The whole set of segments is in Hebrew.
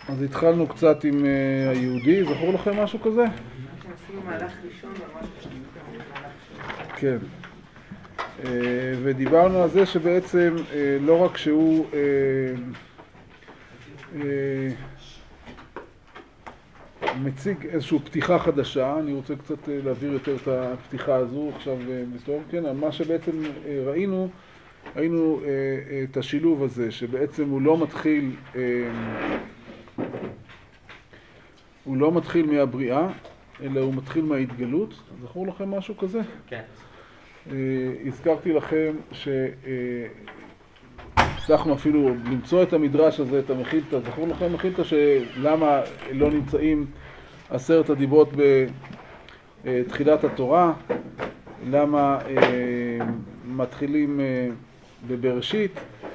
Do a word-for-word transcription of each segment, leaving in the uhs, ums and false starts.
אז התחלנו קצת עם uh, היהודי, זכור לכם משהו כזה? עשינו מהלך ראשון ממש כן. Uh, ודיברנו על זה שבעצם uh, לא רק שהוא uh, uh, מציג איזושהי פתיחה חדשה, אני רוצה קצת uh, להעביר יותר את הפתיחה הזו עכשיו uh, בסוף, כן, על מה שבעצם uh, ראינו, ראינו uh, uh, את השילוב הזה, שבעצם הוא לא מתחיל uh, הוא לא מתחיל מהבריאה, אלא הוא מתחיל מההתגלות. זכור לכם משהו כזה? כן. הזכרתי לכם שהצלחנו אפילו למצוא את המדרש הזה, את המחילתא. זכור לכם המחילתא שלמה לא נמצאים עשרת הדיברות בתחילת התורה? למה מתחילים בבראשית?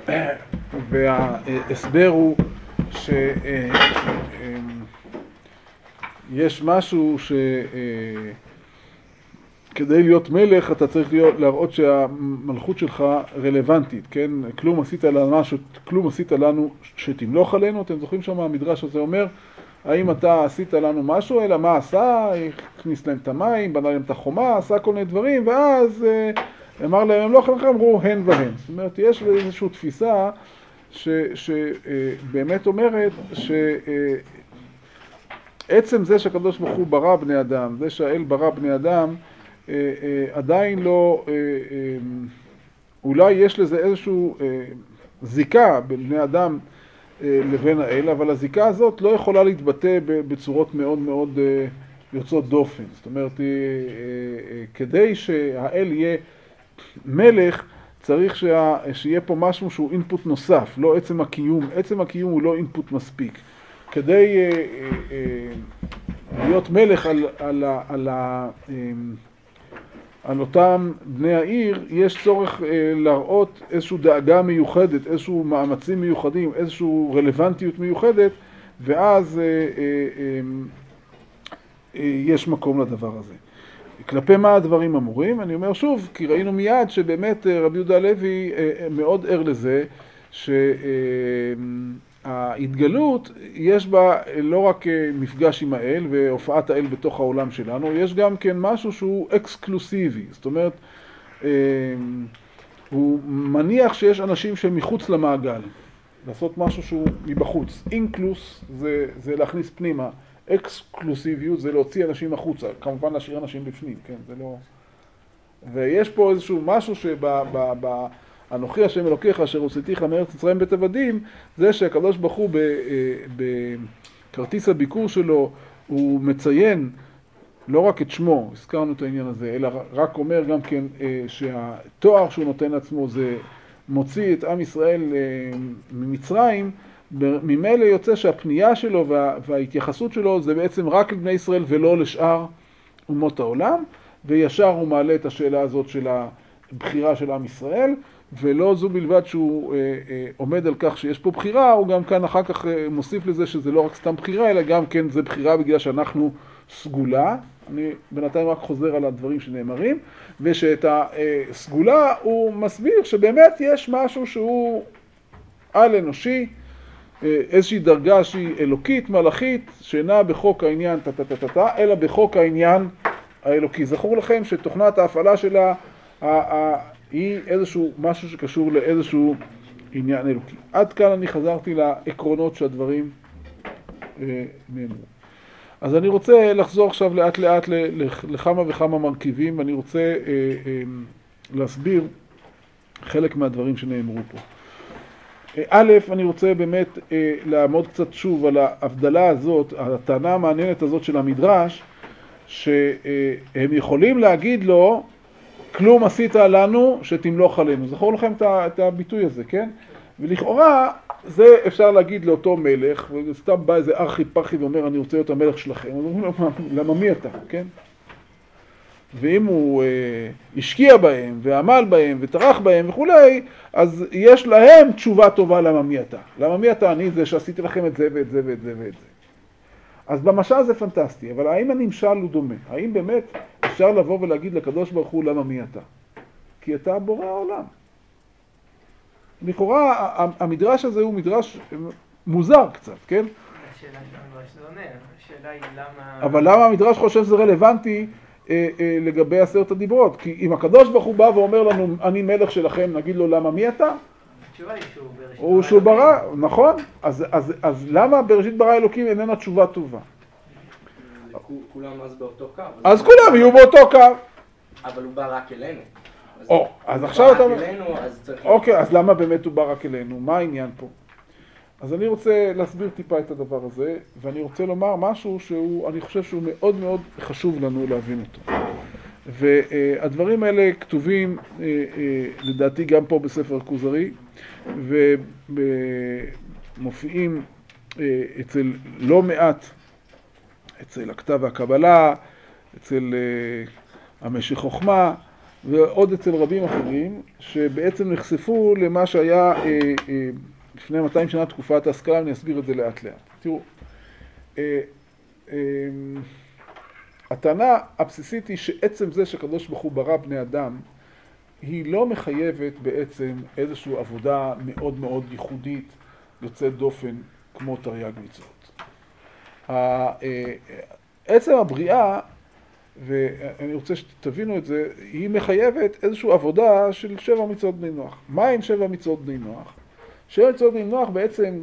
וההסבר הוא ש... יש משהו שכדי להיות מלך אתה צריך להיות, להראות שהמלכות שלך רלוונטית, כן? כלום עשית לנו, כלום עשית לנו שתמלוך עלינו. אתם זוכרים שם המדרש הזה אומר, האם אתה עשית לנו משהו, אלא מה עשה? הכניס להם את המים, בנה להם את החומה, עשה כל מיני דברים, ואז אמר להם, הם לא יכולים, אמרו הן והן. זאת אומרת, יש איזושהי תפיסה ש, שבאמת אומרת ש... עצם זה שהקדוש ברוך הוא ברא בני אדם, זה שהאל ברא בני אדם, אה, אה, עדיין לא, אה, אה, אולי יש לזה איזושהי אה, זיקה בין בני אדם אה, לבין האל, אבל הזיקה הזאת לא יכולה להתבטא בצורות מאוד מאוד אה, יוצאות דופן. זאת אומרת, אה, אה, כדי שהאל יהיה מלך, צריך שה, שיהיה פה משהו שהוא אינפוט נוסף, לא עצם הקיום. עצם הקיום הוא לא אינפוט מספיק. כדי אה, אה, להיות מלך על, על, על, על, על אותם בני העיר, יש צורך אה, להראות איזושהי דאגה מיוחדת, איזשהו מאמצים מיוחדים, איזושהי רלוונטיות מיוחדת, ואז אה, אה, אה, אה, יש מקום לדבר הזה. כלפי מה הדברים אמורים? אני אומר שוב, כי ראינו מיד שבאמת רבי יהודה הלוי אה, מאוד ער לזה, ש... אה, ההתגלות יש בה לא רק מפגש עם האל והופעת האל בתוך העולם שלנו, יש גם כן משהו שהוא אקסקלוסיבי. זאת אומרת, הוא מניח שיש אנשים שמחוץ למעגל, לעשות משהו שהוא מבחוץ. אינקלוס זה, זה להכניס פנימה, אקסקלוסיביות זה להוציא אנשים החוצה, כמובן להשאיר אנשים בפנים, כן? זה לא... ויש פה איזשהו משהו שב... ב, ב, אנוכי השם אלוקיך אשר הוצאתיך מארץ מצרים בית עבדים, זה שהקדוש ברוך הוא בכרטיס הביקור שלו הוא מציין לא רק את שמו, הזכרנו את העניין הזה, אלא רק אומר גם כן שהתואר שהוא נותן לעצמו זה מוציא את עם ישראל ממצרים. ממילא יוצא שהפנייה שלו וההתייחסות שלו זה בעצם רק לבני ישראל ולא לשאר אומות העולם, וישר הוא מעלה את השאלה הזאת של הבחירה של עם ישראל, ולא זו בלבד שהוא אה, אה, עומד על כך שיש פה בחירה, הוא גם כאן אחר כך אה, מוסיף לזה שזה לא רק סתם בחירה, אלא גם כן זה בחירה בגלל שאנחנו סגולה. אני בינתיים רק חוזר על הדברים שנאמרים, ושאת הסגולה הוא מסביר שבאמת יש משהו שהוא על אנושי, אה, איזושהי דרגה שהיא אלוקית, מלאכית, שאינה בחוק העניין תתתתתת, אלא בחוק העניין האלוקי. זכור לכם שתוכנת ההפעלה שלה, היא איזשהו משהו שקשור לאיזשהו עניין אלוקי. עד כאן אני חזרתי לעקרונות שהדברים אה, נאמרו. אז אני רוצה לחזור עכשיו לאט לאט לכמה וכמה מרכיבים, ואני רוצה אה, אה, להסביר חלק מהדברים שנאמרו פה. אה, א', אני רוצה באמת אה, לעמוד קצת שוב על ההבדלה הזאת, הטענה המעניינת הזאת של המדרש, שהם יכולים להגיד לו, כלום עשית לנו שתמלוך עלינו. זכור לכם את הביטוי הזה, כן? ולכאורה זה אפשר להגיד לאותו מלך, וסתם בא איזה ארכי פרחי ואומר, אני רוצה להיות המלך שלכם. אז אומרים לו, למה מי אתה, כן? ואם הוא אה, השקיע בהם, ועמל בהם, וטרח בהם וכולי, אז יש להם תשובה טובה למה מי אתה. למה מי אתה? אני זה שעשיתי לכם את זה ואת זה ואת זה ואת זה. אז במשל זה פנטסטי, אבל האם הנמשל הוא דומה? האם באמת אפשר לבוא ולהגיד לקדוש ברוך הוא למה מי אתה? כי אתה בורא העולם. לכאורה המדרש הזה הוא מדרש מוזר קצת, כן? השאלה של המדרש זה עונה, השאלה היא למה... אבל למה המדרש חושב שזה רלוונטי אה, אה, לגבי עשרת הדיברות? כי אם הקדוש ברוך הוא בא ואומר לנו, אני מלך שלכם, נגיד לו, למה מי אתה? התשובה היא שהוא בראשית הוא שהוא ברא, נכון? אז, אז, אז למה בראשית ברא אלוקים איננה תשובה טובה? כולם אז באותו קו. אז כולם יהיו באותו קו. אבל הוא בא רק אלינו. או, אז עכשיו אתה... הוא בא רק אלינו, אז צריך... אוקיי, אז למה באמת הוא בא רק אלינו? מה העניין פה? אז אני רוצה להסביר טיפה את הדבר הזה, ואני רוצה לומר משהו שהוא, אני חושב שהוא מאוד מאוד חשוב לנו להבין אותו. והדברים האלה כתובים, לדעתי, גם פה בספר הכוזרי, ומופיעים אצל לא מעט, אצל הכתב והקבלה, אצל המשך חוכמה, ועוד אצל רבים אחרים, שבעצם נחשפו למה שהיה לפני מאתיים שנה תקופת ההשכלה, אני אסביר את זה לאט לאט. תראו, הטענה הבסיסית היא שעצם זה שקדוש ברוך הוא ברא בני אדם, היא לא מחייבת בעצם איזושהי עבודה מאוד מאוד ייחודית, יוצאת דופן, כמו תרי"ג מצוות. עצם הבריאה, ואני רוצה שתבינו את זה, היא מחייבת איזושהי עבודה של שבע מצוות בני נוח. מה הן שבע מצוות בני נוח? שבע מצוות בני נוח בעצם,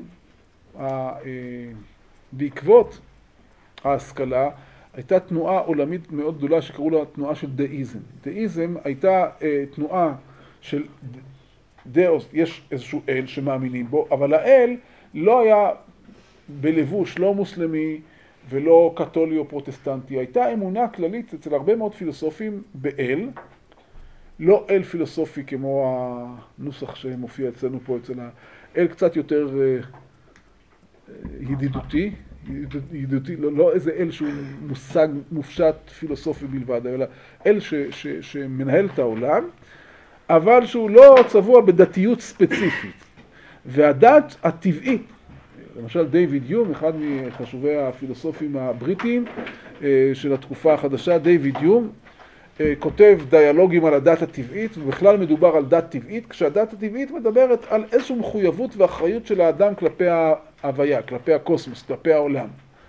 בעקבות ההשכלה, הייתה תנועה עולמית מאוד גדולה שקראו לה תנועה של דאיזם. דאיזם הייתה תנועה של דאוס, יש איזשהו אל שמאמינים בו, אבל האל לא היה בלבוש, לא מוסלמי ולא קתולי או פרוטסטנטי. הייתה אמונה כללית אצל הרבה מאוד פילוסופים באל, לא אל פילוסופי כמו הנוסח שמופיע אצלנו פה, אצל האל קצת יותר ידידותי, ידידותי, לא, לא איזה אל שהוא מושג מופשט פילוסופי בלבד, אלא אל ש, ש, שמנהל את העולם, אבל שהוא לא צבוע בדתיות ספציפית. והדת הטבעית, למשל דיוויד יום, אחד מחשובי הפילוסופים הבריטיים של התקופה החדשה, דיוויד יום, כותב דיאלוגים על הדת הטבעית, ובכלל מדובר על דת טבעית, כשהדת הטבעית מדברת על איזושהי מחויבות ואחריות של האדם כלפי ההוויה, כלפי הקוסמוס, כלפי העולם.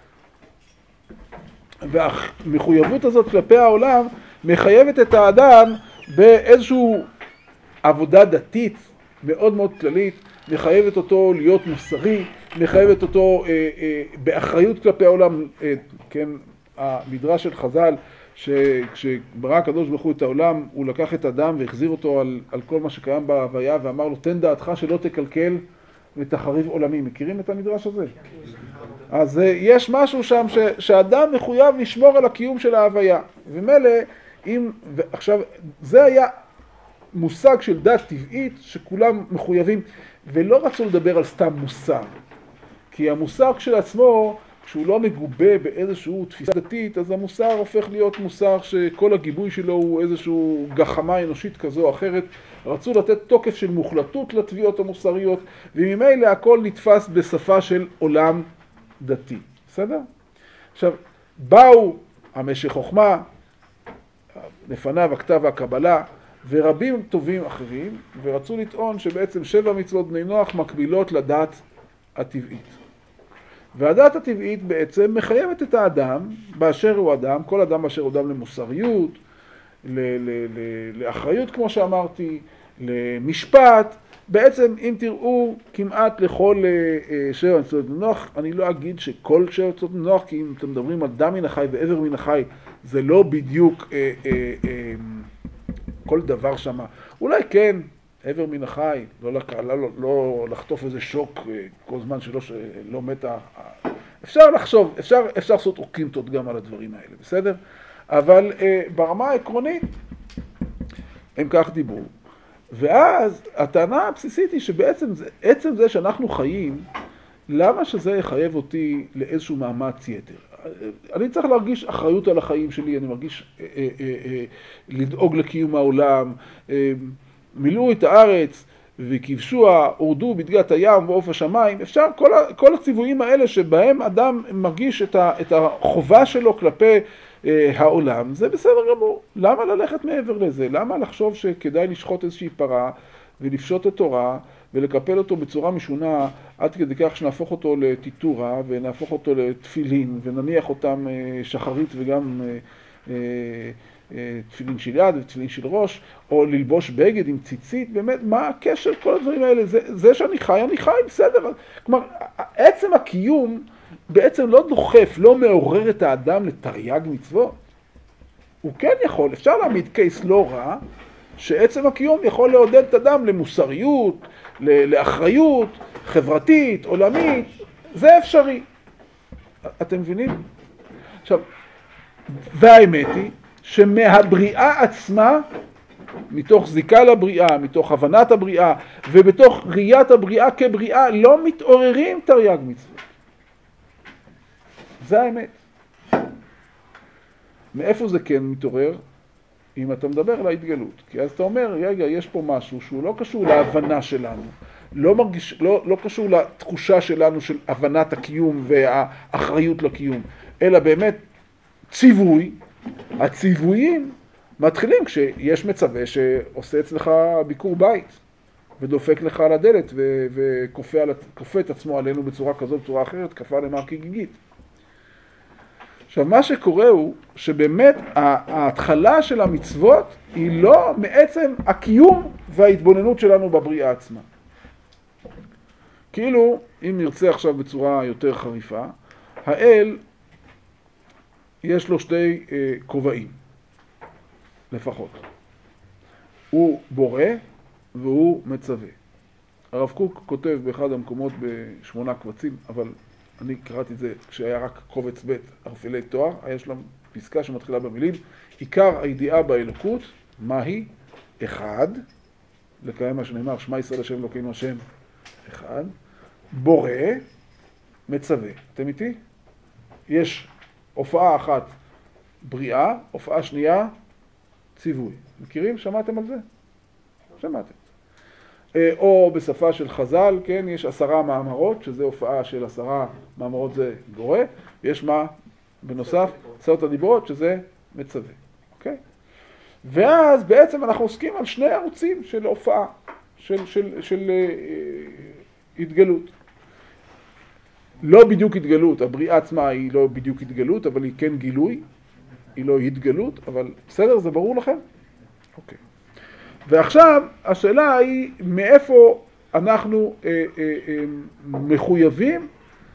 והמחויבות הזאת כלפי העולם מחייבת את האדם באיזושהי עבודה דתית מאוד מאוד כללית, מחייבת אותו להיות מוסרי, מחייבת אותו אה, אה, באחריות כלפי העולם, אה, כן, המדרש של חז"ל, שכשברא הקדוש ברוך הוא את העולם, הוא לקח את האדם והחזיר אותו על, על כל מה שקיים בהוויה, ואמר לו, תן דעתך שלא תקלקל ותחריב עולמי. מכירים את המדרש הזה? אז יש משהו שם ש, שהאדם מחויב לשמור על הקיום של ההוויה. ומילא, אם, עכשיו, זה היה מושג של דת טבעית שכולם מחויבים, ולא רצו לדבר על סתם מוסר. כי המוסר כשלעצמו, כשהוא לא מגובה באיזשהו תפיסה דתית, אז המוסר הופך להיות מוסר שכל הגיבוי שלו הוא איזשהו גחמה אנושית כזו או אחרת. רצו לתת תוקף של מוחלטות לתביעות המוסריות, וממילא הכל נתפס בשפה של עולם דתי. בסדר? עכשיו, באו המשך חוכמה, לפניו הכתב והקבלה, ורבים טובים אחרים, ורצו לטעון שבעצם שבע מצוות בני נוח מקבילות לדת הטבעית. והדת הטבעית בעצם מחייבת את האדם, באשר הוא אדם, כל אדם באשר הוא אדם למוסריות, ל- ל- ל- לאחריות כמו שאמרתי, למשפט. בעצם אם תראו כמעט לכל שבע מצוות בני נוח, אני לא אגיד שכל שבע מצוות בני נוח, כי אם אתם מדברים על דם מן החי ועבר מן החי, זה לא בדיוק אה, אה, אה, כל דבר שמה. אולי כן, עבר מן החי, לא, לא, לא לחטוף איזה שוק כל זמן שלא לא מתה. אפשר לחשוב, אפשר, אפשר לעשות אוקימתות גם על הדברים האלה, בסדר? אבל אה, ברמה העקרונית, הם כך דיברו. ואז הטענה הבסיסית היא שבעצם זה, עצם זה שאנחנו חיים, למה שזה יחייב אותי לאיזשהו מאמץ יתר? אני צריך להרגיש אחריות על החיים שלי, אני מרגיש אה, אה, אה, לדאוג לקיום העולם, אה, מילאו את הארץ וכבשוה, הורדו בדגת הים ועוף השמיים. אפשר, כל, כל הציוויים האלה שבהם אדם מרגיש את, ה, את החובה שלו כלפי אה, העולם, זה בסדר גמור. למה ללכת מעבר לזה? למה לחשוב שכדאי לשחוט איזושהי פרה ולפשוט את תורה ולקפל אותו בצורה משונה עד כדי כך שנהפוך אותו לטיטורה ונהפוך אותו לתפילין ונניח אותם שחרית וגם תפילין של יד ותפילין של ראש, או ללבוש בגד עם ציצית, באמת, מה הקשר כל הדברים האלה? זה, זה שאני חי, אני חי, בסדר. כלומר, עצם הקיום בעצם לא דוחף, לא מעורר את האדם לתרי"ג מצוות. הוא כן יכול, אפשר להעמיד קייס לא רע, שעצם הקיום יכול לעודד את האדם למוסריות, לאחריות, חברתית, עולמית, זה אפשרי. אתם מבינים? עכשיו, והאמת היא, שמהבריאה עצמה, מתוך זיקה לבריאה, מתוך הבנת הבריאה, ובתוך ראיית הבריאה כבריאה, לא מתעוררים תרי"ג מצוות. זה האמת. מאיפה זה כן מתעורר? אם אתה מדבר על ההתגלות. כי אז אתה אומר, רגע, יש פה משהו שהוא לא קשור להבנה שלנו, לא, מרגיש, לא, לא קשור לתחושה שלנו של הבנת הקיום והאחריות לקיום, אלא באמת ציווי. הציוויים מתחילים כשיש מצווה שעושה אצלך ביקור בית ודופק לך על הדלת וכופה את עצמו עלינו בצורה כזאת, בצורה אחרת, כפה למר כגיגית. עכשיו, מה שקורה הוא שבאמת ההתחלה של המצוות היא לא מעצם הקיום וההתבוננות שלנו בבריאה עצמה. כאילו, אם נרצה עכשיו בצורה יותר חריפה, האל יש לו שתי אה, כובעים, לפחות. הוא בורא והוא מצווה. הרב קוק כותב באחד המקומות בשמונה קבצים, אבל אני קראתי את זה כשהיה רק קובץ ב' ערפילי תואר, היה שלם פסקה שמתחילה במילים, עיקר הידיעה באלוקות, מהי? אחד, לקיים מה שנאמר, שמע ישראל השם אלוקינו השם, אחד, בורא, מצווה. אתם איתי? יש הופעה אחת בריאה, הופעה שנייה ציווי. מכירים? שמעתם על זה? שמעתם. או בשפה של חז"ל, כן, יש עשרה מאמרות, שזה הופעה של עשרה מאמרות זה בורא, ויש מה בנוסף? עשרת הדיברות, שזה מצווה. אוקיי? ואז בעצם אנחנו עוסקים על שני ערוצים של הופעה, של, של, של אה, התגלות. לא בדיוק התגלות, הבריאה עצמה היא לא בדיוק התגלות, אבל היא כן גילוי, היא לא התגלות, אבל בסדר, זה ברור לכם? אוקיי. ועכשיו, השאלה היא מאיפה אנחנו אה, אה, אה, מחויבים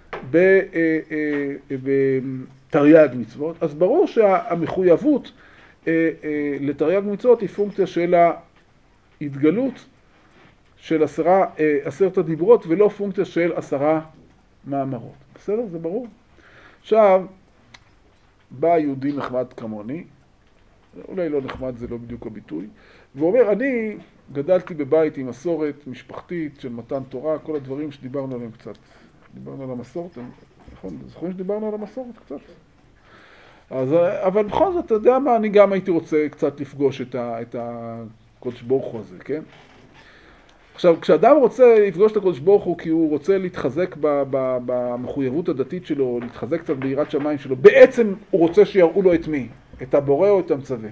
בתרי"ג מצוות. אז ברור שהמחויבות אה, אה, לתרי"ג מצוות היא פונקציה של ההתגלות של עשרה, אה, עשרת הדיברות, ולא פונקציה של עשרה מאמרות. בסדר? זה ברור? עכשיו, בא יהודי נחמד כמוני, אולי לא נחמד, זה לא בדיוק הביטוי, והוא אומר, אני גדלתי בבית עם מסורת משפחתית של מתן תורה, כל הדברים שדיברנו עליהם קצת. דיברנו על המסורת, נכון? זוכרים שדיברנו על המסורת קצת? אז, אבל בכל זאת, אתה יודע מה, אני גם הייתי רוצה קצת לפגוש את, ה, את הקודש ברוך הוא הזה, כן? עכשיו, כשאדם רוצה לפגוש את הקודש ברוך הוא כי הוא רוצה להתחזק ב, ב, במחויבות הדתית שלו, להתחזק קצת ביראת שמיים שלו, בעצם הוא רוצה שיראו לו את מי? את הבורא או את המצווה?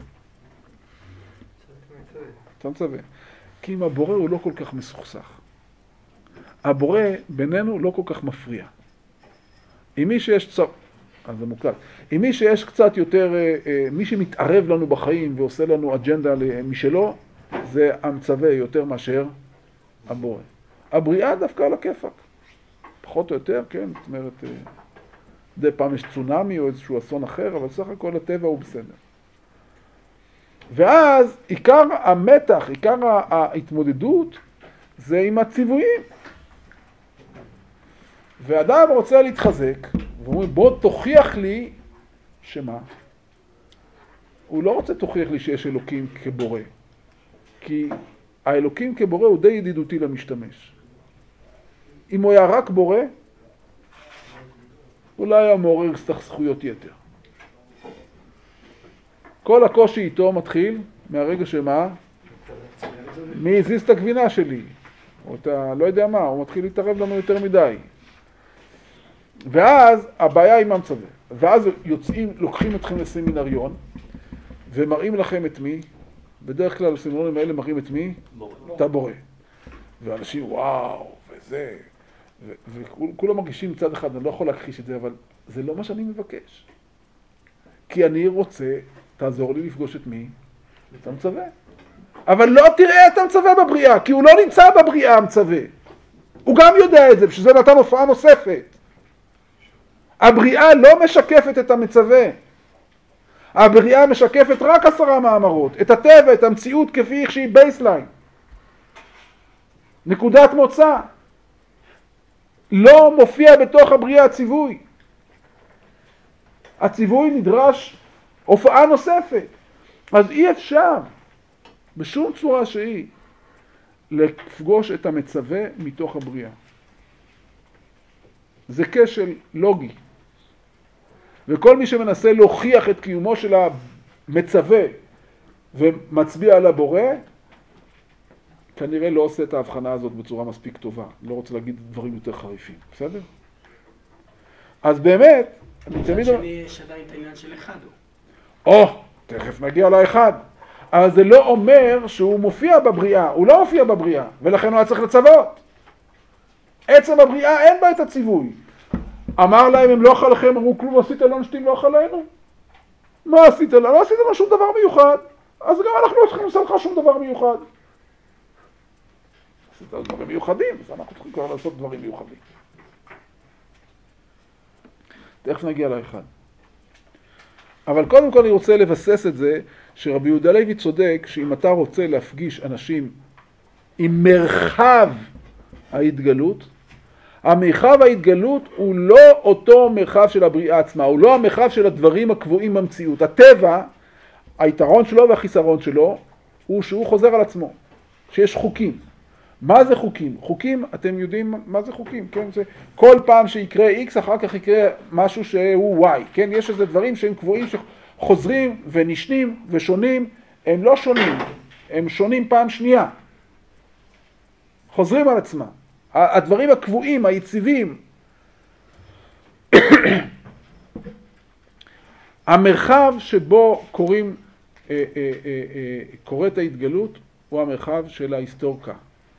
את המצווה. כי אם הבורא הוא לא כל כך מסוכסך. הבורא בינינו לא כל כך מפריע. עם מי שיש צר... אז זה מוקלט. עם מי שיש קצת יותר, מי שמתערב לנו בחיים ועושה לנו אג'נדה משלו, זה המצווה יותר מאשר הבורא. הבריאה דווקא על הכיפק. פחות או יותר, כן? זאת אומרת, די פעם יש צונמי או איזשהו אסון אחר, אבל סך הכל הטבע הוא בסדר. ואז עיקר המתח, עיקר ההתמודדות, זה עם הציוויים. ואדם רוצה להתחזק, ואומר, בוא תוכיח לי שמה? הוא לא רוצה תוכיח לי שיש אלוקים כבורא. כי האלוקים כבורא הוא די ידידותי למשתמש. אם הוא היה רק בורא, אולי היה מעורר זכויות יתר. כל הקושי איתו מתחיל מהרגע שמה? מי הזיז את הגבינה שלי? או אתה לא יודע מה, הוא מתחיל להתערב לנו יותר מדי. ואז הבעיה היא המצווה. ואז יוצאים, לוקחים אתכם לסמינריון, ומראים לכם את מי? בדרך כלל הסמינריונים האלה מראים את מי? בורא. את הבורא. ואנשים וואו, וזה, וכולם מרגישים מצד אחד, אני לא יכול להכחיש את זה, אבל זה לא מה שאני מבקש. כי אני רוצה, תעזור לי לפגוש את מי? את המצווה. אבל לא תראה את המצווה בבריאה, כי הוא לא נמצא בבריאה המצווה. הוא גם יודע את זה, בשביל זה נתן הופעה נוספת. הבריאה לא משקפת את המצווה. הבריאה משקפת רק עשרה מאמרות, את הטבע, את המציאות כפי שהיא בייסליין. נקודת מוצא. לא מופיע בתוך הבריאה הציווי. הציווי נדרש הופעה נוספת. אז אי אפשר, בשום צורה שהיא, לפגוש את המצווה מתוך הבריאה. זה כשל לוגי. וכל מי שמנסה להוכיח את קיומו של המצווה ומצביע על הבורא, כנראה לא עושה את ההבחנה הזאת בצורה מספיק טובה. לא רוצה להגיד דברים יותר חריפים, בסדר? אז באמת, אני תמיד... מצד שני יש עדיין את העניין של אחד. או, תכף נגיע לאחד. אבל זה לא אומר שהוא מופיע בבריאה, הוא לא מופיע בבריאה, ולכן הוא היה צריך לצוות. עצם הבריאה אין בה את הציווי. אמר להם, אם לא אכל לכם, אמרו, כלום עשית לא נשתים לא אכל לנו. מה עשית לנו? לא עשית לנו שום דבר מיוחד. אז גם אנחנו לא צריכים לעשות לך שום דבר מיוחד. עשית דברים מיוחדים, אז אנחנו צריכים כבר לעשות דברים מיוחדים. תכף נגיע לאחד. אבל קודם כל אני רוצה לבסס את זה, שרבי יהודה לוי צודק, שאם אתה רוצה להפגיש אנשים עם מרחב ההתגלות, המרחב ההתגלות הוא לא אותו מרחב של הבריאה עצמה, הוא לא המרחב של הדברים הקבועים במציאות. הטבע, היתרון שלו והחיסרון שלו, הוא שהוא חוזר על עצמו, שיש חוקים. מה זה חוקים? חוקים, אתם יודעים מה זה חוקים, כן? זה כל פעם שיקרה X, אחר כך יקרה משהו שהוא Y, כן? יש איזה דברים שהם קבועים שחוזרים ונשנים ושונים, הם לא שונים, הם שונים פעם שנייה. חוזרים על עצמם. הדברים הקבועים, היציבים. המרחב שבו קוראים, אה, אה, אה, אה, קוראת ההתגלות, הוא המרחב של ההיסטוריה.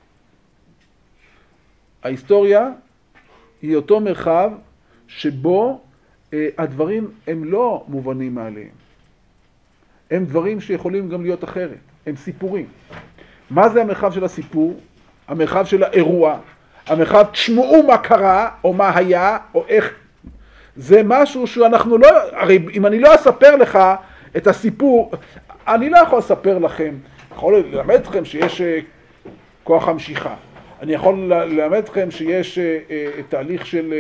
ההיסטוריה היא אותו מרחב שבו אה, הדברים הם לא מובנים מעליהם. הם דברים שיכולים גם להיות אחרת. הם סיפורים. מה זה המרחב של הסיפור? המרחב של האירוע. המרחב, תשמעו מה קרה, או מה היה, או איך. זה משהו שאנחנו לא... הרי אם אני לא אספר לך את הסיפור, אני לא יכול לספר לכם. יכול ללמד אתכם שיש כוח המשיכה. אני יכול ללמד אתכם שיש תהליך של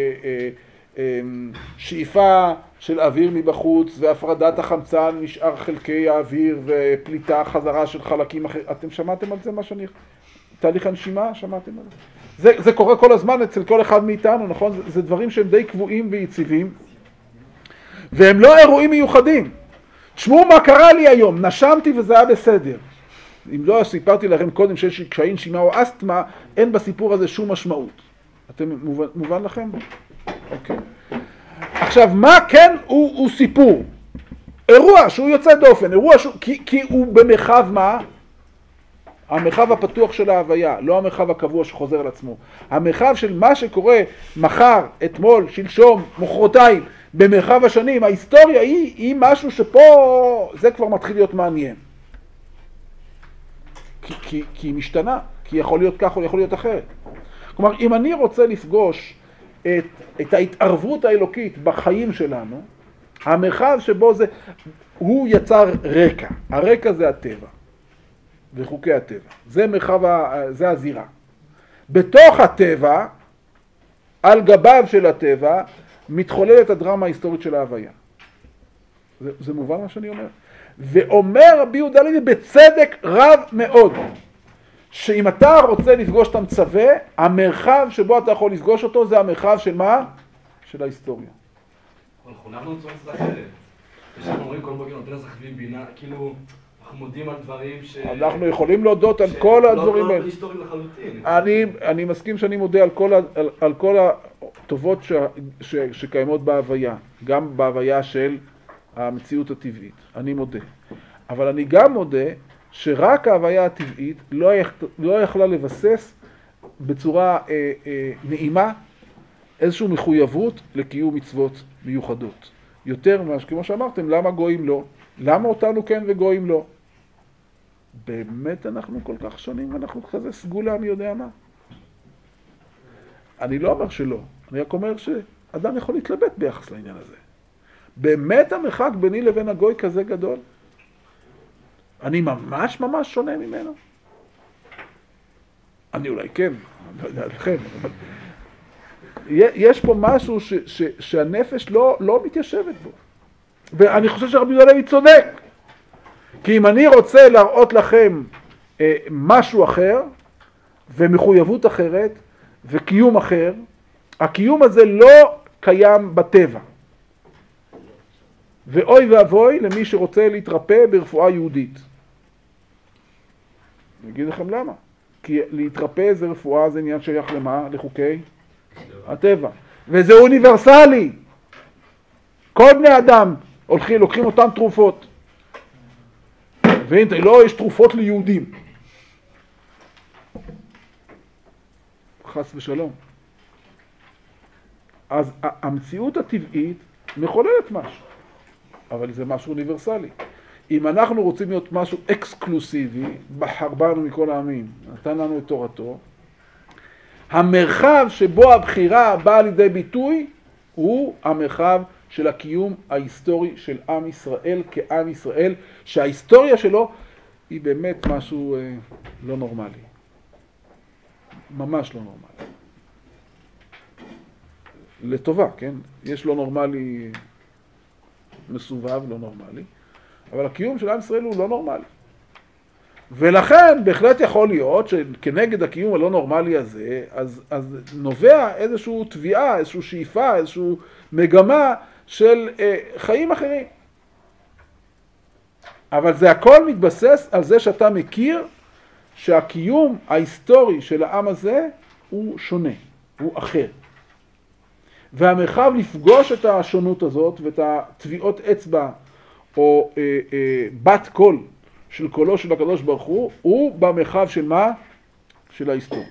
שאיפה של אוויר מבחוץ, והפרדת החמצן משאר חלקי האוויר, ופליטה חזרה של חלקים אחרים. אתם שמעתם על זה מה שאני... תהליך הנשימה, שמעתם על זה? זה, זה קורה כל הזמן אצל כל אחד מאיתנו, נכון? זה, זה דברים שהם די קבועים ויציבים, והם לא אירועים מיוחדים. תשמעו מה קרה לי היום, נשמתי וזה היה בסדר. אם לא סיפרתי לכם קודם שיש קשיי נשימה או אסתמה, אין בסיפור הזה שום משמעות. אתם מובן, מובן לכם? אוקיי. עכשיו, מה כן הוא, הוא סיפור? אירוע שהוא יוצא דופן, אירוע שהוא, כי, כי הוא במרחב מה? המרחב הפתוח של ההוויה, לא המרחב הקבוע שחוזר על עצמו. המרחב של מה שקורה מחר, אתמול, שלשום, מחרתיים, במרחב השנים, ההיסטוריה היא, היא משהו שפה זה כבר מתחיל להיות מעניין. כי, כי, כי היא משתנה, כי יכול להיות כך או יכול להיות אחרת. כלומר, אם אני רוצה לפגוש את, את ההתערבות האלוקית בחיים שלנו, המרחב שבו זה, הוא יצר רקע. הרקע זה הטבע. וחוקי הטבע. זה מרחב, זה הזירה. בתוך הטבע, על גביו של הטבע, מתחוללת הדרמה ההיסטורית של ההוויה. זה, זה מובן מה שאני אומר. ואומר רבי יהודה לוי בצדק רב מאוד, שאם אתה רוצה לפגוש את המצווה, המרחב שבו אתה יכול לפגוש אותו, זה המרחב של מה? של ההיסטוריה. אנחנו נבנו את זה אחרת. כשאנחנו אומרים כל בוקר נותן לזכבי בינה, כאילו... אנחנו מודים על דברים ש... אנחנו יכולים להודות על כל הדברים האלה. לא היסטוריים לחלוטין. אני, אני מסכים שאני מודה על כל, על, על כל הטובות ש, ש, שקיימות בהוויה, גם בהוויה של המציאות הטבעית. אני מודה. אבל אני גם מודה שרק ההוויה הטבעית לא, יכ... לא יכלה לבסס בצורה אה, אה, נעימה איזושהי מחויבות לקיום מצוות מיוחדות. יותר ממה, כמו שאמרתם, למה גויים לא? למה אותנו כן וגויים לא? באמת אנחנו כל כך שונים, אנחנו כזה סגולה מי יודע מה. אני לא אומר שלא, אני רק אומר שאדם יכול להתלבט ביחס לעניין הזה. באמת המרחק ביני לבין הגוי כזה גדול? אני ממש ממש שונה ממנו? אני אולי כן, אני לא יודע לכם, אבל יש פה משהו ש, ש, שהנפש לא, לא מתיישבת בו. ואני חושב שרבי יהודה הלוי צודק. כי אם אני רוצה להראות לכם אה, משהו אחר, ומחויבות אחרת, וקיום אחר, הקיום הזה לא קיים בטבע. ואוי ואבוי למי שרוצה להתרפא ברפואה יהודית. אני אגיד לכם למה. כי להתרפא זה רפואה, זה עניין שייך למה? לחוקי הטבע. וזה אוניברסלי. כל בני אדם הולכים, לוקחים אותם תרופות. והנה, לא, יש תרופות ליהודים. חס ושלום. אז המציאות הטבעית מחוללת משהו, אבל זה משהו אוניברסלי. אם אנחנו רוצים להיות משהו אקסקלוסיבי, בחר בנו מכל העמים, נתן לנו את תורתו, המרחב שבו הבחירה באה לידי ביטוי, הוא המרחב של הקיום ההיסטורי של עם ישראל כעם ישראל, שההיסטוריה שלו היא באמת משהו אה, לא נורמלי. ממש לא נורמלי. לטובה, כן? יש לא נורמלי מסובב, לא נורמלי, אבל הקיום של עם ישראל הוא לא נורמלי. ולכן בהחלט יכול להיות שכנגד הקיום הלא נורמלי הזה, אז, אז נובע איזושהי תביעה, איזושהי שאיפה, איזושהי מגמה של אה, חיים אחרים. אבל זה הכל מתבסס על זה שאתה מכיר שהקיום ההיסטורי של העם הזה הוא שונה, הוא אחר. והמרחב לפגוש את השונות הזאת ואת התביעות אצבע או אה, אה, בת קול של קולו של הקדוש ברוך הוא, הוא במרחב של מה? של ההיסטוריה.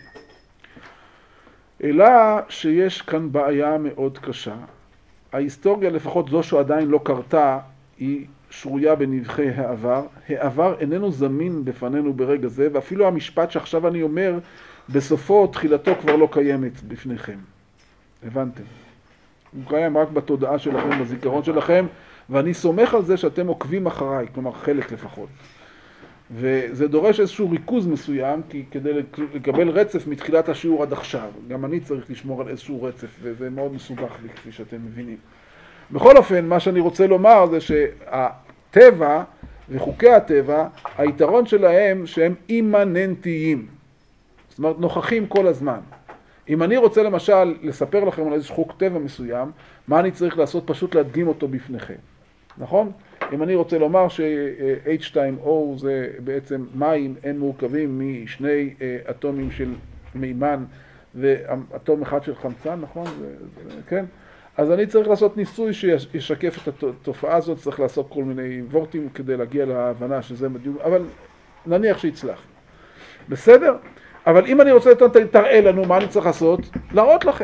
אלא שיש כאן בעיה מאוד קשה. ההיסטוריה, לפחות זו שעדיין לא קרתה, היא שרויה בנבחי העבר. העבר איננו זמין בפנינו ברגע זה, ואפילו המשפט שעכשיו אני אומר, בסופו תחילתו כבר לא קיימת בפניכם. הבנתם? הוא קיים רק בתודעה שלכם, בזיכרון שלכם, ואני סומך על זה שאתם עוקבים אחריי, כלומר חלק לפחות. וזה דורש איזשהו ריכוז מסוים, כי כדי לקבל רצף מתחילת השיעור עד עכשיו, גם אני צריך לשמור על איזשהו רצף, וזה מאוד מסובך לי, כפי שאתם מבינים. בכל אופן, מה שאני רוצה לומר זה שהטבע וחוקי הטבע, היתרון שלהם שהם אימננטיים. זאת אומרת, נוכחים כל הזמן. אם אני רוצה למשל לספר לכם על איזה חוק טבע מסוים, מה אני צריך לעשות? פשוט להדגים אותו בפניכם. נכון? אם אני רוצה לומר ש-אייץ' טו או זה בעצם מים, הם מורכבים משני אטומים של מימן ואטום אחד של חמצן, נכון? זה, זה, כן? אז אני צריך לעשות ניסוי שישקף את התופעה הזאת, צריך לעשות כל מיני וורטים כדי להגיע להבנה שזה בדיוק, אבל נניח שהצלח. בסדר? אבל אם אני רוצה תראה לנו מה אני צריך לעשות, להראות לכם.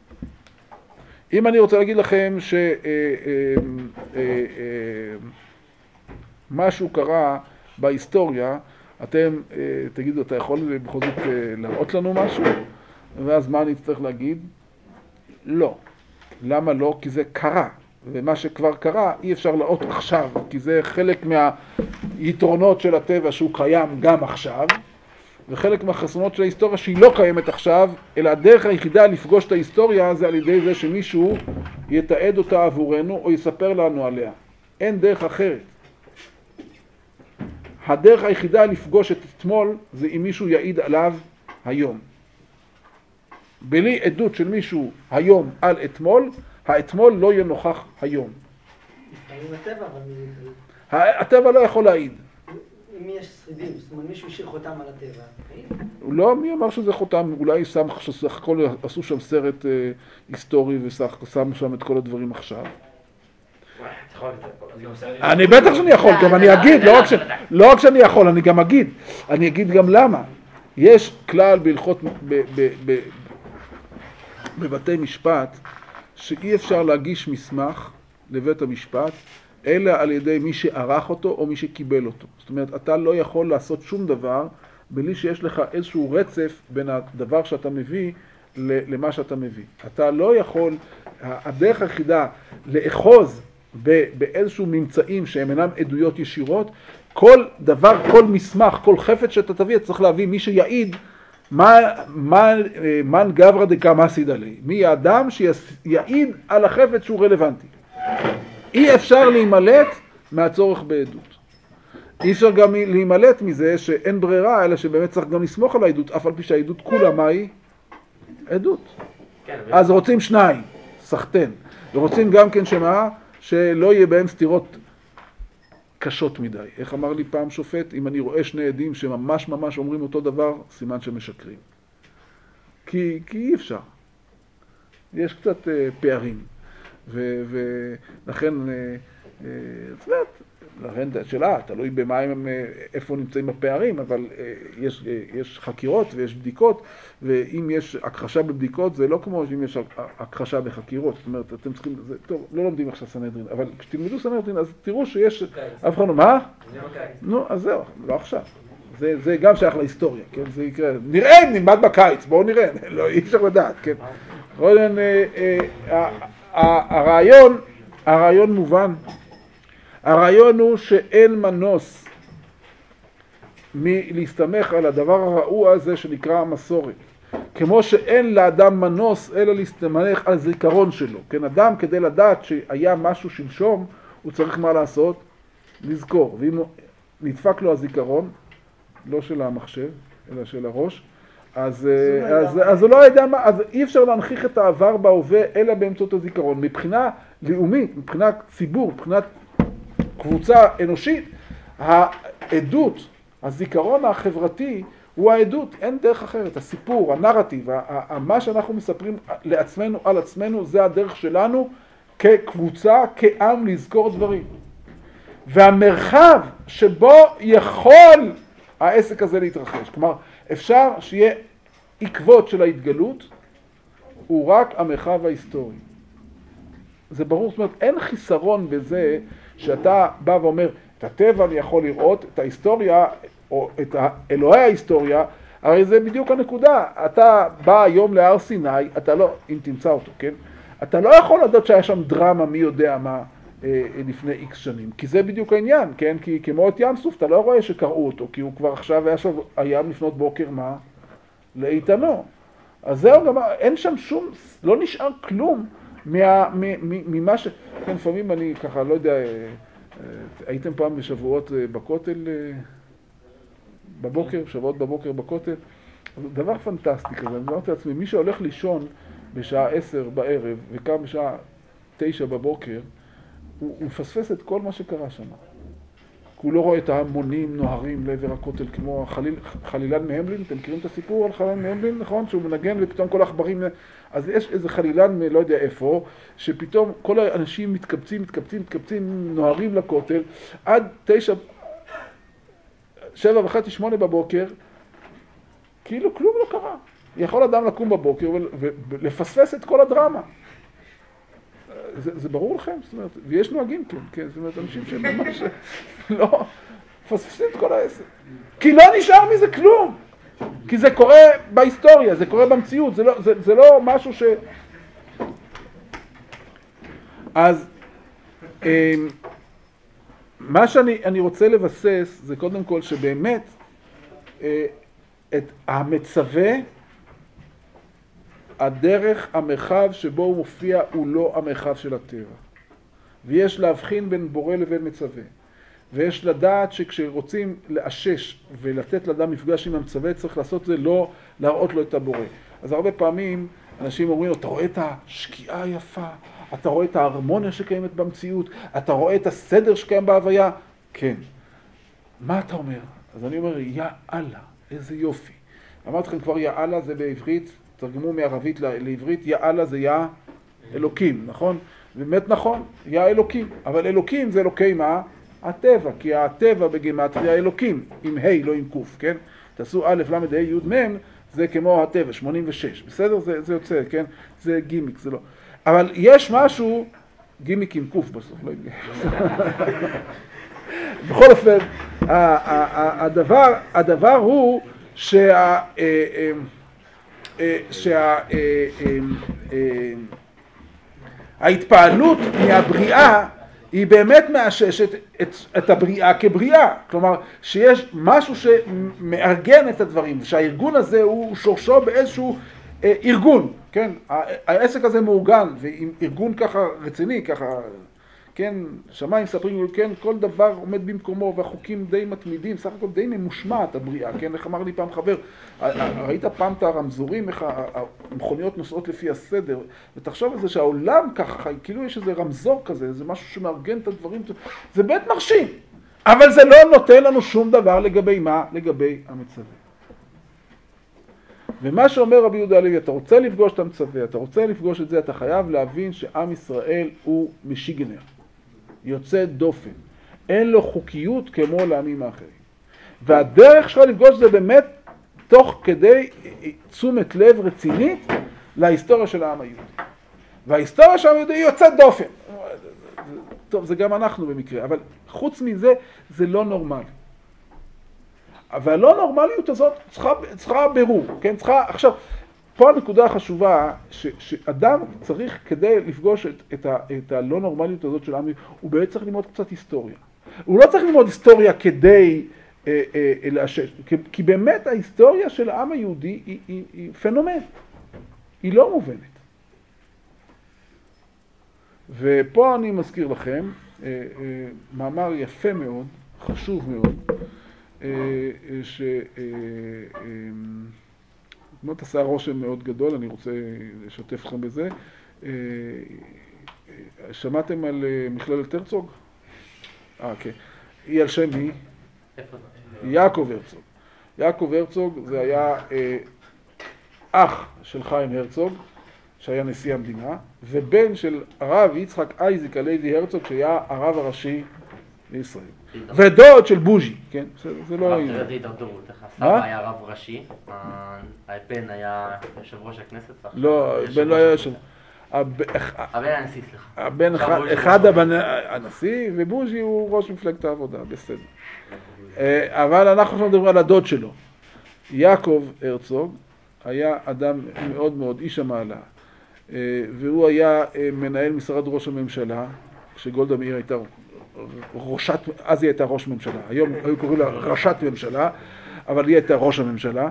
אם אני רוצה להגיד לכם שמשהו קרה בהיסטוריה, אתם תגידו, אתה יכול בכל זאת להראות לנו משהו? ואז מה אני צריך להגיד? לא. למה לא? כי זה קרה. ומה שכבר קרה אי אפשר להראות עכשיו, כי זה חלק מהיתרונות של הטבע שהוא קיים גם עכשיו, וחלק מהחסרונות של ההיסטוריה שהיא לא קיימת עכשיו, אלא הדרך היחידה לפגוש את ההיסטוריה זה על ידי זה שמישהו יתעד אותה עבורנו או יספר לנו עליה. אין דרך אחרת. הדרך היחידה לפגוש את אתמול זה אם מישהו יעיד עליו היום. בלי עדות של מישהו היום על אתמול, האתמול לא יהיה נוכח היום. הטבע, אבל הטבע לא יכול להעיד. אם יש שרידים, זאת אומרת מישהו השאיר חותם על הטבע. לא, מי אמר שזה חותם? אולי שם, שסך הכל עשו שם סרט אה, היסטורי ושמו שם את כל הדברים עכשיו. אני בטח שאני יכול, גם אני אגיד, לא רק ש- לא רק שאני יכול, אני גם אגיד. אני אגיד גם למה. יש כלל בהלכות ב- ב- ב- בבתי משפט, שאי אפשר להגיש מסמך לבית המשפט, אלא על ידי מי שערך אותו או מי שקיבל אותו. זאת אומרת, אתה לא יכול לעשות שום דבר בלי שיש לך איזשהו רצף בין הדבר שאתה מביא למה שאתה מביא. אתה לא יכול, הדרך היחידה לאחוז באיזשהו ממצאים שהם אינם עדויות ישירות, כל דבר, כל מסמך, כל חפץ שאתה תביא, צריך להביא מי שיעיד מן גברא דקמא סידא ליה, מי האדם שיעיד על החפץ שהוא רלוונטי. אי אפשר להימלט מהצורך בעדות. אי אפשר גם להימלט מזה שאין ברירה, אלא שבאמת צריך גם לסמוך על העדות, אף על פי שהעדות כולה מהי? עדות. אז רוצים שניים, סחטן. ורוצים גם כן שמה? שלא יהיה בהם סתירות קשות מדי. איך אמר לי פעם שופט? אם אני רואה שני עדים שממש ממש אומרים אותו דבר, סימן שמשקרים. כי, כי אי אפשר. יש קצת אה, פערים. ולכן, זאת אומרת, לכן שאלה, תלוי במה הם, איפה נמצאים הפערים, אבל יש, יש חקירות ויש בדיקות, ואם יש הכחשה בבדיקות, זה לא כמו אם יש הכחשה בחקירות. זאת אומרת, אתם צריכים, זה, טוב, לא לומדים עכשיו סנהדרין, אבל כשתלמדו סנהדרין, אז תראו שיש, אף אחד לא, מה? נו, אז זהו, לא עכשיו. זה, זה גם שייך להיסטוריה, כן? זה יקרה, נראה אם נלמד בקיץ, בואו נראה, לא, אי אפשר לדעת, כן? רואים, הרעיון, הרעיון מובן. הרעיון הוא שאין מנוס מלהסתמך על הדבר הרעוע הזה שנקרא המסורת. כמו שאין לאדם מנוס אלא להסתמך על זיכרון שלו. כן, אדם כדי לדעת שהיה משהו שלשום, הוא צריך מה לעשות? לזכור. ואם נדפק לו הזיכרון, לא של המחשב, אלא של הראש, אז, אז, אז הוא לא יודע מה, אז אי אפשר להנכיח את העבר בהווה אלא באמצעות הזיכרון. מבחינה לאומית, מבחינת ציבור, מבחינת קבוצה אנושית, העדות, הזיכרון החברתי הוא העדות, אין דרך אחרת. הסיפור, הנרטיב, מה שאנחנו מספרים לעצמנו על עצמנו, זה הדרך שלנו כקבוצה, כעם לזכור דברים. והמרחב שבו יכול העסק הזה להתרחש, כלומר, אפשר שיהיה עקבות של ההתגלות, הוא רק המרחב ההיסטורי. זה ברור, זאת אומרת, אין חיסרון בזה שאתה בא ואומר, את הטבע אני יכול לראות, את ההיסטוריה, או את אלוהי ההיסטוריה, הרי זה בדיוק הנקודה. אתה בא היום להר סיני, אתה לא, אם תמצא אותו, כן? אתה לא יכול לדעת שהיה שם דרמה, מי יודע מה, אה, לפני איקס שנים, כי זה בדיוק העניין, כן? כי כמו את ים סוף, אתה לא רואה שקראו אותו, כי הוא כבר עכשיו היה שם, הים לפנות בוקר, מה? לאיתנו. אז זהו גם, אין שם שום, לא נשאר כלום מה, ממה ש... כן, לפעמים אני ככה, לא יודע, הייתם פעם בשבועות בכותל, בבוקר, שבועות בבוקר בכותל, דבר פנטסטי כזה, אני אמרתי לעצמי, מי שהולך לישון בשעה עשר בערב וקם בשעה תשע בבוקר, הוא, הוא מפספס את כל מה שקרה שם. הוא לא רואה את ההמונים נוהרים לעבר הכותל כמו חליל, חלילן מהמלין, אתם מכירים את הסיפור על חלילן מהמלין, נכון? שהוא מנגן ופתאום כל העכברים, אז יש איזה חלילן לא יודע איפה, שפתאום כל האנשים מתקבצים, מתקבצים, מתקבצים, נוהרים לכותל, עד תשע, שבע וחצי, שמונה בבוקר, כאילו כלום לא קרה. יכול אדם לקום בבוקר ולפספס את כל הדרמה. זה, זה ברור לכם? זאת אומרת, ויש נוהגים כן, כן, זאת אומרת, אנשים שממש לא פספסים את כל העסק. כי לא נשאר מזה כלום. כי זה קורה בהיסטוריה, זה קורה במציאות, זה לא, זה, זה לא משהו ש... אז מה שאני אני רוצה לבסס זה קודם כל שבאמת את המצווה, הדרך, המרחב שבו הוא מופיע הוא לא המרחב של הטבע. ויש להבחין בין בורא לבין מצווה. ויש לדעת שכשרוצים לאשש ולתת לאדם מפגש עם המצווה, צריך לעשות זה לא להראות לו את הבורא. אז הרבה פעמים אנשים אומרים, אתה רואה את השקיעה היפה, אתה רואה את ההרמוניה שקיימת במציאות, אתה רואה את הסדר שקיים בהוויה. כן. מה אתה אומר? אז אני אומר, יא אללה, איזה יופי. אמרתי לכם כבר, יא אללה זה בעברית, תרגמו מערבית לעברית, יא אללה זה יא אלוקים, נכון? באמת נכון, יא אלוקים, אבל אלוקים זה אלוקי מה? הטבע, כי הטבע בגימטריה אלוקים, עם ה' לא עם קוף, כן? תעשו א' למד ה' י' מ', זה כמו הטבע, שמונים ושש, בסדר? זה, זה יוצא, כן? זה גימיק, זה לא. אבל יש משהו, גימיק עם קוף בסוף, לא עם בכל אופן, הדבר, הדבר הוא שה... שה... ההתפעלות מהבריאה היא באמת מאששת את, את הבריאה כבריאה. כלומר, שיש משהו שמארגן את הדברים, שהארגון הזה הוא שורשו באיזשהו אה, ארגון, כן? העסק הזה מאורגן, ועם ארגון ככה רציני, ככה, כן? שמיים מספרים, כן? כל דבר עומד במקומו, והחוקים די מתמידים, סך הכל די ממושמעת הבריאה, כן? איך אמר לי פעם חבר, ראית פעם את הרמזורים, איך המכוניות נוסעות לפי הסדר, ותחשוב על זה שהעולם ככה, כאילו יש איזה רמזור כזה, זה משהו שמארגן את הדברים, זה באמת מרשים, אבל זה לא נותן לנו שום דבר לגבי מה? לגבי המצווה. ומה שאומר רבי יהודה הלוי, אתה רוצה לפגוש את המצווה, אתה רוצה לפגוש את זה, אתה חייב להבין שעם ישראל הוא משיגנר, יוצא דופן, אין לו חוקיות כמו לעמים האחרים. והדרך שלך לפגוש זה באמת תוך כדי תשומת לב רצינית להיסטוריה של העם היהודי. וההיסטוריה של העם היהודי יוצאת דופן. טוב, זה גם אנחנו במקרה, אבל חוץ מזה, זה לא נורמלי. והלא נורמליות הזאת צריכה, צריכה בירור, כן? צריכה, עכשיו, פה הנקודה החשובה, ש, שאדם צריך כדי לפגוש את, את, ה, את הלא נורמליות הזאת של העם, הוא באמת צריך ללמוד קצת היסטוריה. הוא לא צריך ללמוד היסטוריה כדי אה, אה, לאשש, כי, כי באמת ההיסטוריה של העם היהודי היא, היא, היא פנומן, היא לא מובנת. ופה אני מזכיר לכם, אה, אה, מאמר יפה מאוד, חשוב מאוד, שבאמת עשה רושם מאוד גדול, אני רוצה לשתף לכם בזה. שמעתם על מכללת הרצוג? אה, כן. היא על שם מי? יעקב הרצוג. יעקב הרצוג זה היה אח של חיים הרצוג, שהיה נשיא המדינה, ובן של הרב יצחק אייזיק הלוי הרצוג, שהיה הרב הראשי לישראל. ודוד של בוז'י, כן? זה לא... הרב תראה את ההתדרדרות, הסבא היה רב ראשי, הבן היה יושב ראש הכנסת. לא, הבן לא היה יושב... הבן היה הנשיא, סליחה. הבן אחד הנשיא, ובוז'י הוא ראש מפלגת העבודה, בסדר. אבל אנחנו עכשיו מדברים על הדוד שלו. יעקב הרצוג היה אדם מאוד מאוד איש המעלה, והוא היה מנהל משרד ראש הממשלה, כשגולדה מאיר הייתה ראשת, אז היא הייתה ראש ממשלה, היום היו קוראים לה ראשת ממשלה, אבל היא הייתה ראש הממשלה,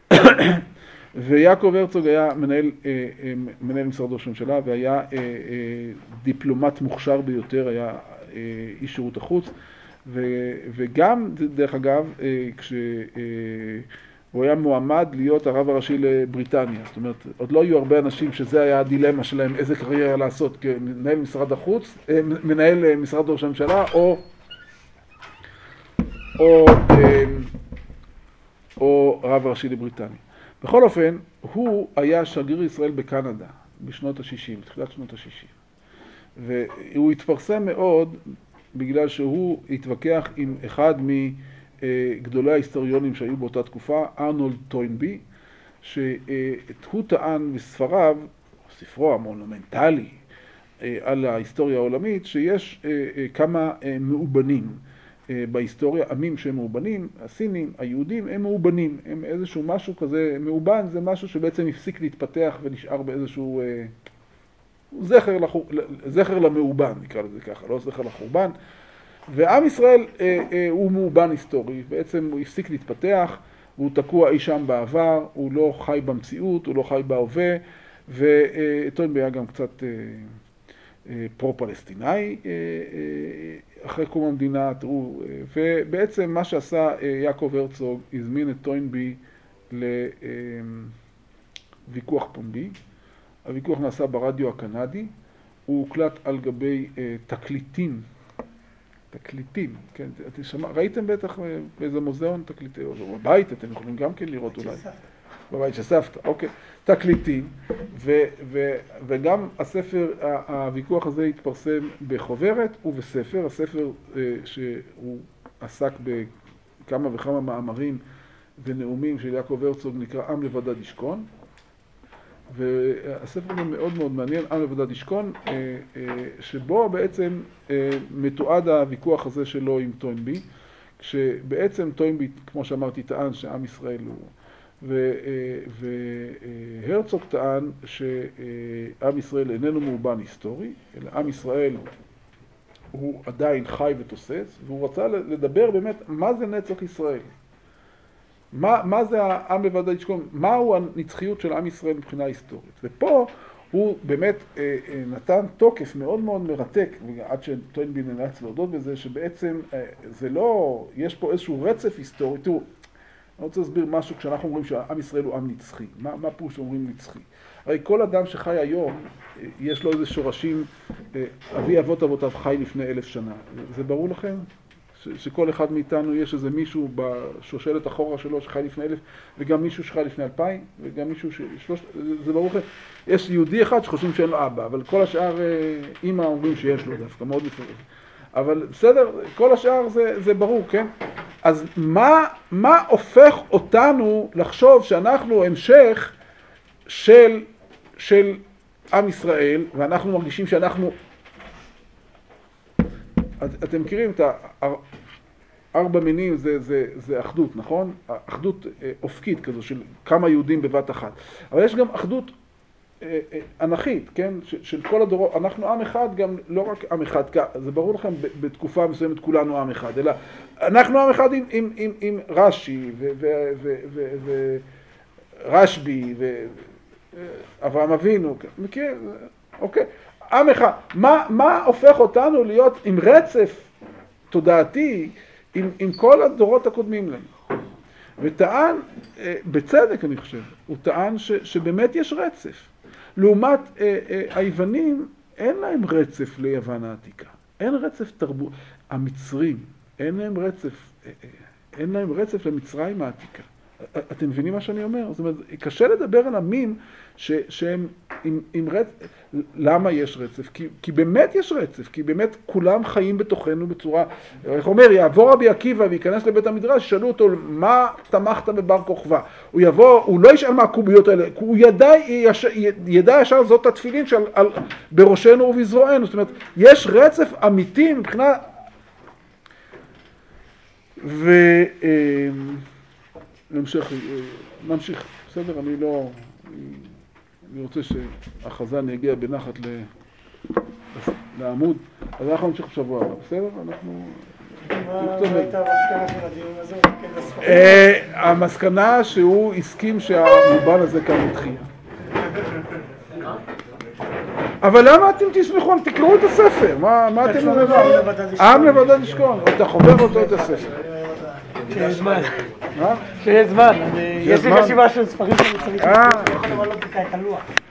ויעקב הרצוג היה מנהל, מנהל משרד ראש הממשלה, והיה דיפלומט מוכשר ביותר, היה איש שירות החוץ, וגם, דרך אגב, כשהוא היה מועמד להיות הרב הראשי לבריטניה, זאת אומרת, עוד לא היו הרבה אנשים שזה היה הדילמה שלהם, איזה קריירה לעשות, כמנהל משרד החוץ, מנהל משרד ראש הממשלה, או, או, או רב הראשי לבריטניה. בכל אופן, הוא היה שגריר ישראל בקנדה בשנות ה-שישים, בתחילת שנות ה-שישים. והוא התפרסם מאוד בגלל שהוא התווכח עם אחד מגדולי ההיסטוריונים שהיו באותה תקופה, ארנולד טוינבי, שהוא טען בספריו, ספרו המונומנטלי על ההיסטוריה העולמית, שיש כמה מאובנים בהיסטוריה, עמים שהם מאובנים, הסינים, היהודים, הם מאובנים, הם איזשהו משהו כזה, מאובן זה משהו שבעצם הפסיק להתפתח ונשאר באיזשהו זכר, לחור, זכר למאובן, נקרא לזה ככה, לא זכר לחורבן. ועם ישראל אה, אה, הוא מאובן היסטורי, בעצם הוא הפסיק להתפתח, הוא תקוע אי שם בעבר, הוא לא חי במציאות, הוא לא חי בהווה, וטוינבי היה גם קצת אה, אה, פרו-פלסטיני אה, אה, אחרי קום המדינה, תראו, אה, ובעצם מה שעשה אה, יעקב הרצוג, הזמין את טוינבי לוויכוח פומבי. הוויכוח נעשה ברדיו הקנדי, הוא הוקלט על גבי אה, תקליטים, תקליטים, כן, אתם שמע, ראיתם בטח באיזה מוזיאון תקליטים, או בבית, אתם יכולים גם כן לראות אולי. בבית של סבתא, אוקיי, תקליטים, ו, ו, וגם הספר, הוויכוח הזה התפרסם בחוברת ובספר, הספר שהוא עסק בכמה וכמה מאמרים ונאומים של יעקב הרצוג נקרא עם לבדד ישכון, והספר גם מאוד מאוד מעניין, עם לבדד ישכון, שבו בעצם מתועד הוויכוח הזה שלו עם טוינבי, כשבעצם טוינבי, כמו שאמרתי, טען שעם ישראל הוא, והרצוג טען שעם ישראל איננו מאובן היסטורי, אלא עם ישראל הוא עדיין חי ותוסס, והוא רצה לדבר באמת מה זה נצח ישראל. מה, מה זה העם לבדד ישכון? מהו הנצחיות של עם ישראל מבחינה היסטורית? ופה הוא באמת אה, אה, נתן תוקף מאוד מאוד מרתק, עד שטוינבי נאלץ להודות בזה, שבעצם אה, זה לא, יש פה איזשהו רצף היסטורי. תראו, אני רוצה להסביר משהו כשאנחנו אומרים שהעם ישראל הוא עם נצחי. מה, מה פה שאומרים נצחי? הרי כל אדם שחי היום, אה, יש לו איזה שורשים, אה, אבי אבות אבותיו חי לפני אלף שנה. זה ברור לכם? שכל אחד מאיתנו יש איזה מישהו בשושלת אחורה שלו שחי לפני אלף, וגם מישהו שחי לפני אלפיים, וגם מישהו ששלושת, זה ברור לכם. יש יהודי אחד שחושבים שאין לו אבא, אבל כל השאר, אמא אומרים שיש לו דווקא, מאוד מפורט. אבל בסדר, כל השאר זה, זה ברור, כן? אז מה, מה הופך אותנו לחשוב שאנחנו המשך של, של עם ישראל, ואנחנו מרגישים שאנחנו, אתם מכירים את הארבע מינים, זה, זה, זה אחדות, נכון? אחדות אופקית כזו של כמה יהודים בבת אחת. אבל יש גם אחדות אנכית, כן? של כל הדורות. אנחנו עם אחד, גם לא רק עם אחד, זה ברור לכם, בתקופה מסוימת כולנו עם אחד, אלא אנחנו עם אחד עם, עם, עם, עם רש"י ורשב"י ואברהם אבינו, מכיר? אוקיי. עם אחד. מה, מה הופך אותנו להיות עם רצף תודעתי עם, עם כל הדורות הקודמים לנו? וטען, בצדק אני חושב, הוא טען ש, שבאמת יש רצף. לעומת אה, אה, היוונים, אין להם רצף ליוון העתיקה. אין רצף תרבות. המצרים, אין להם רצף, אה, אה, אין להם רצף למצרים העתיקה. אתם מבינים מה שאני אומר? זאת אומרת, קשה לדבר על עמים ש, שהם עם, עם רצף. למה יש רצף? כי, כי באמת יש רצף, כי באמת כולם חיים בתוכנו בצורה, איך אומר, יעבור רבי עקיבא וייכנס לבית המדרש, שאלו אותו, מה תמכת בבר כוכבא? הוא יבוא, הוא לא ישאל מה הקוביות האלה, הוא ידע, יש, ידע ישר זאת התפילין שעל, על, בראשנו ובזרוענו. זאת אומרת, יש רצף אמיתי מבחינה, ו... נמשיך, נמשיך, בסדר? אני לא... אני רוצה שהחזן יגיע בנחת לעמוד, אז אנחנו נמשיך בשבוע הבא, בסדר? אנחנו... מה הייתה המסקנה של הדיון הזה? המסקנה שהוא הסכים שהמובן הזה כאן מתחיל. אבל למה אתם תסמכו? תקראו את הספר, מה אתם אומרים? עם לבדד ישכון, אתה חובר אותו את הספר. שיש זמן. מה? שיש זמן, יש לי חשיבה של ספרים שאני צריך. אה, אבל לא תקע את הלוח.